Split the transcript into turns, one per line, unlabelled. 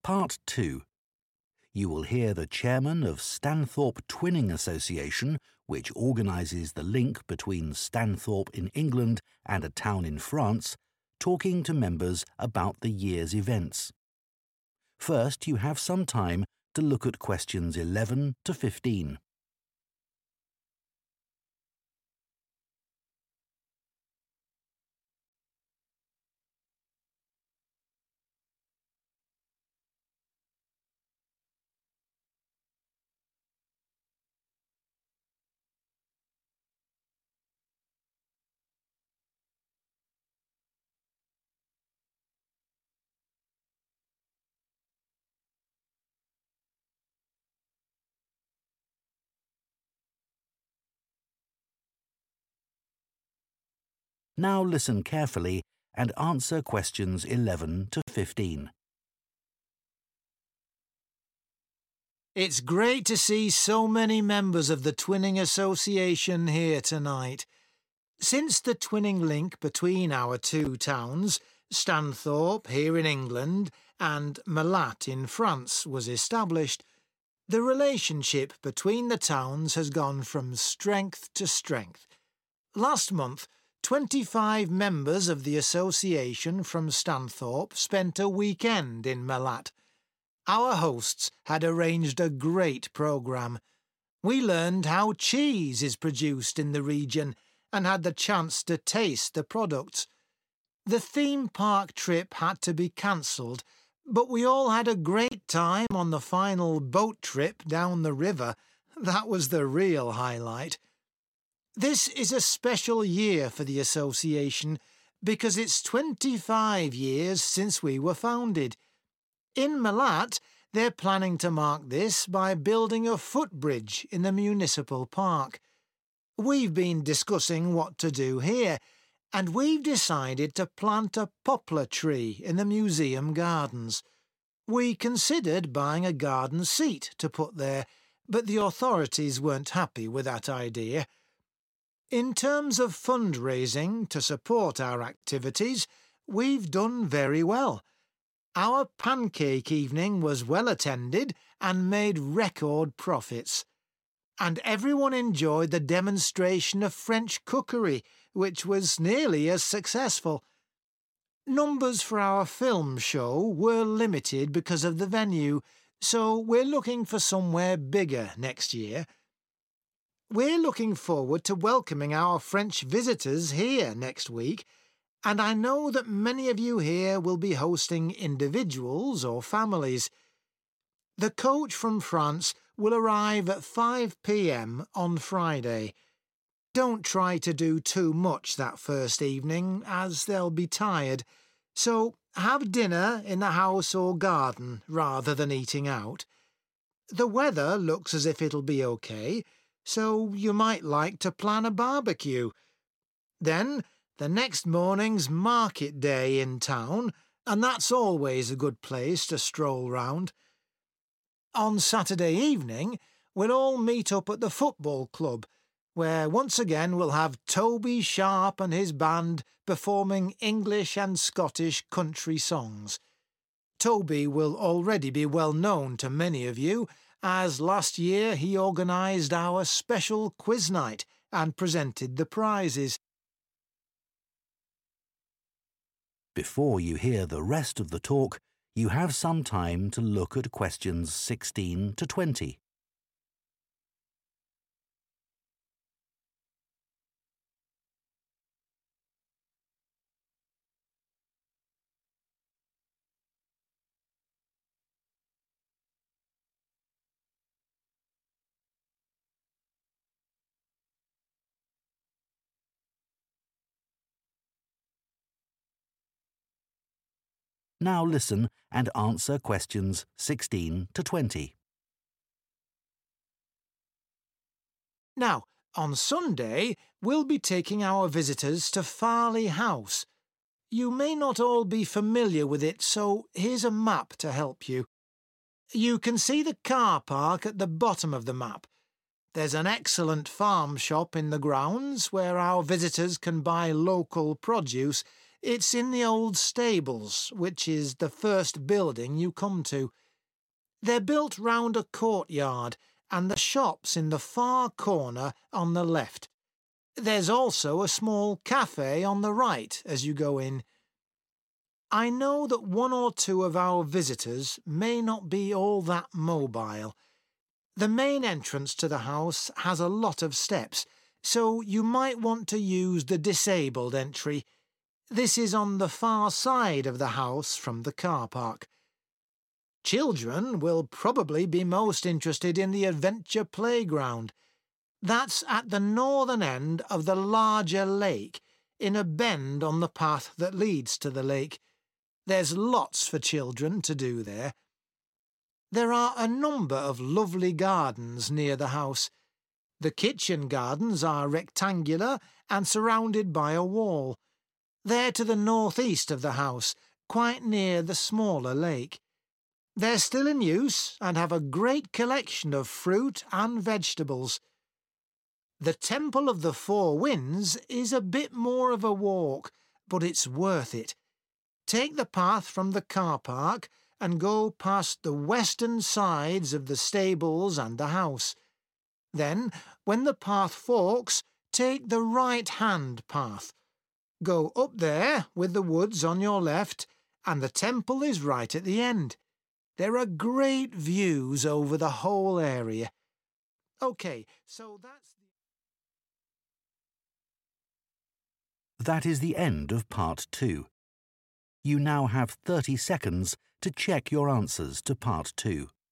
Part 2. You will hear the chairman of Stanthorpe Twinning Association, which organises the link between Stanthorpe in England and a town in France, talking to members about the year's events. First, you have some time to look at questions 11 to 15. Now listen carefully and answer questions 11 to 15.
It's great to see so many members of the Twinning Association here tonight. Since the twinning link between our two towns, Stanthorpe here in England and Mellat in France, was established, the relationship between the towns has gone from strength to strength. Last month, 25 members of the association from Stanthorpe spent a weekend in Mellat. Our hosts had arranged a great programme. We learned how cheese is produced in the region and had the chance to taste the products. The theme park trip had to be cancelled, but we all had a great time on the final boat trip down the river. That was the real highlight. This is a special year for the association because it's 25 years since we were founded. In Mellat, they're planning to mark this by building a footbridge in the municipal park. We've been discussing what to do here, and we've decided to plant a poplar tree in the museum gardens. We considered buying a garden seat to put there, but the authorities weren't happy with that idea. In terms of fundraising to support our activities, we've done very well. Our pancake evening was well attended and made record profits. And everyone enjoyed the demonstration of French cookery, which was nearly as successful. Numbers for our film show were limited because of the venue, so we're looking for somewhere bigger next year. We're looking forward to welcoming our French visitors here next week, and I know that many of you here will be hosting individuals or families. The coach from France will arrive at 5 p.m. on Friday. Don't try to do too much that first evening, as they'll be tired, so have dinner in the house or garden rather than eating out. The weather looks as if it'll be okay, so you might like to plan a barbecue. Then the next morning's market day in town, and that's always a good place to stroll round. On Saturday evening, we'll all meet up at the football club, where once again we'll have Toby Sharp and his band performing English and Scottish country songs. Toby will already be well known to many of you, as last year he organised our special quiz night and presented the prizes.
Before you hear the rest of the talk, you have some time to look at questions 16 to 20. Now listen and answer questions 16 to 20.
Now, on Sunday, we'll be taking our visitors to Farley House. You may not all be familiar with it, so here's a map to help you. You can see the car park at the bottom of the map. There's an excellent farm shop in the grounds where our visitors can buy local produce, It's in the old stables, which is the first building you come to. They're built round a courtyard, and the shop's in the far corner on the left. There's also a small cafe on the right as you go in. I know that one or two of our visitors may not be all that mobile. The main entrance to the house has a lot of steps, so you might want to use the disabled entry. This is on the far side of the house from the car park. Children will probably be most interested in the adventure playground. That's at the northern end of the larger lake, in a bend on the path that leads to the lake. There's lots for children to do there. There are a number of lovely gardens near the house. The kitchen gardens are rectangular and surrounded by a wall. They're to the northeast of the house, quite near the smaller lake. They're still in use and have a great collection of fruit and vegetables. The Temple of the Four Winds is a bit more of a walk, but it's worth it. Take the path from the car park and go past the western sides of the stables and the house. Then, when the path forks, take the right-hand path. Go up there with the woods on your left, and the temple is right at the end. There are great views over the whole area. OK, so that's...
That is the end of Part 2. You now have 30 seconds to check your answers to Part 2.